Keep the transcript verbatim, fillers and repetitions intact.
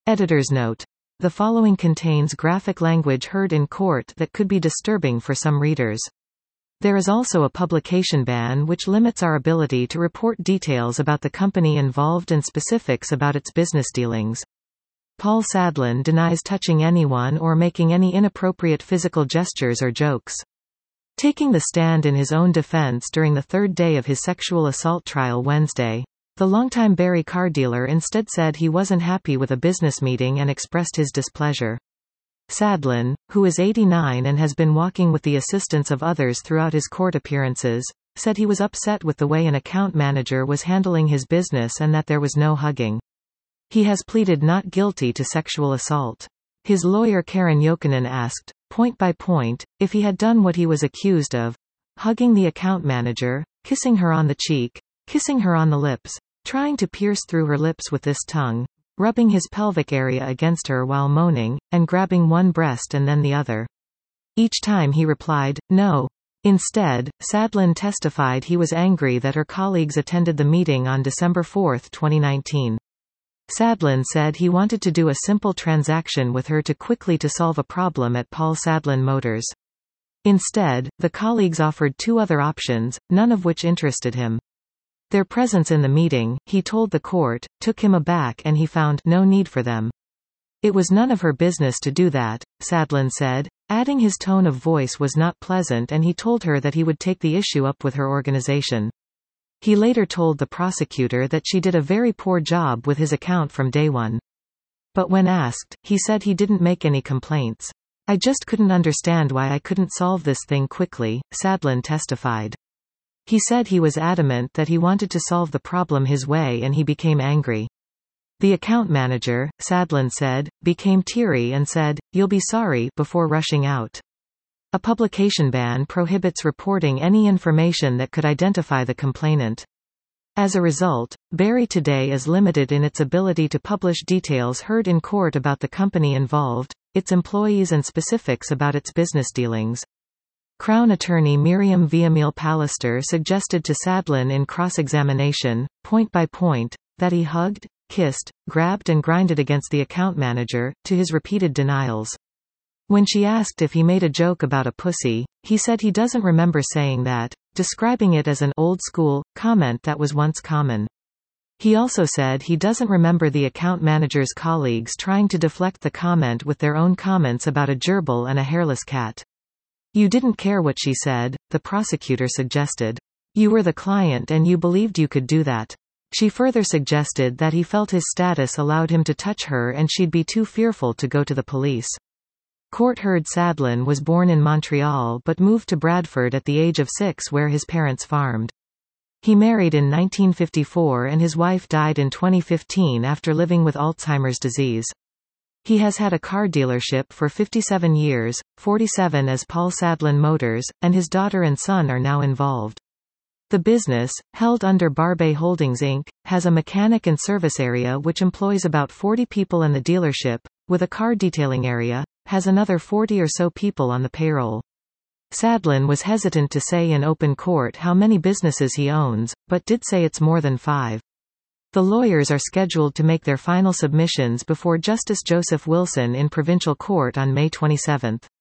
Editor's note. The following contains graphic language heard in court that could be disturbing for some readers. There is also a publication ban which limits our ability to report details about the company involved and specifics about its business dealings. Paul Sadlon denies touching anyone or making any inappropriate physical gestures or jokes. Taking the stand in his own defense during the third day of his sexual assault trial Wednesday, the longtime Barrie car dealer instead said he wasn't happy with a business meeting and expressed his displeasure. Sadlon, who is eighty-nine and has been walking with the assistance of others throughout his court appearances, said he was upset with the way an account manager was handling his business and that there was no hugging. He has pleaded not guilty to sexual assault. His lawyer Karen Jokinen asked, point by point, if he had done what he was accused of: hugging the account manager, kissing her on the cheek, kissing her on the lips, trying to pierce through her lips with this tongue, rubbing his pelvic area against her while moaning, and grabbing one breast and then the other. Each time he replied, no. Instead, Sadlon testified he was angry that her colleagues attended the meeting on December fourth, twenty nineteen. Sadlon said he wanted to do a simple transaction with her to quickly to solve a problem at Paul Sadlon Motors. Instead, the colleagues offered two other options, none of which interested him. Their presence in the meeting, he told the court, took him aback and he found no need for them. It was none of her business to do that, Sadlon said, adding his tone of voice was not pleasant, and he told her that he would take the issue up with her organization. He later told the prosecutor that she did a very poor job with his account from day one. But when asked, he said he didn't make any complaints. I just couldn't understand why I couldn't solve this thing quickly, Sadlon testified. He said he was adamant that he wanted to solve the problem his way and he became angry. The account manager, Sadlon said, became teary and said, "You'll be sorry," before rushing out. A publication ban prohibits reporting any information that could identify the complainant. As a result, Barrie today is limited in its ability to publish details heard in court about the company involved, its employees and specifics about its business dealings. Crown attorney Miriam Viamil Pallister suggested to Sadlon in cross-examination, point by point, that he hugged, kissed, grabbed and grinded against the account manager, to his repeated denials. When she asked if he made a joke about a pussy, he said he doesn't remember saying that, describing it as an old-school comment that was once common. He also said he doesn't remember the account manager's colleagues trying to deflect the comment with their own comments about a gerbil and a hairless cat. You didn't care what she said, the prosecutor suggested. You were the client and you believed you could do that. She further suggested that he felt his status allowed him to touch her and she'd be too fearful to go to the police. Court heard Sadlon was born in Montreal but moved to Bradford at the age of six where his parents farmed. He married in nineteen fifty-four and his wife died in twenty fifteen after living with Alzheimer's disease. He has had a car dealership for fifty-seven years, forty-seven as Paul Sadlon Motors, and his daughter and son are now involved. The business, held under Barbet Holdings Incorporated, has a mechanic and service area which employs about forty people, and the dealership, with a car detailing area, has another forty or so people on the payroll. Sadlon was hesitant to say in open court how many businesses he owns, but did say it's more than five. The lawyers are scheduled to make their final submissions before Justice Joseph Wilson in provincial court on May twenty-seventh.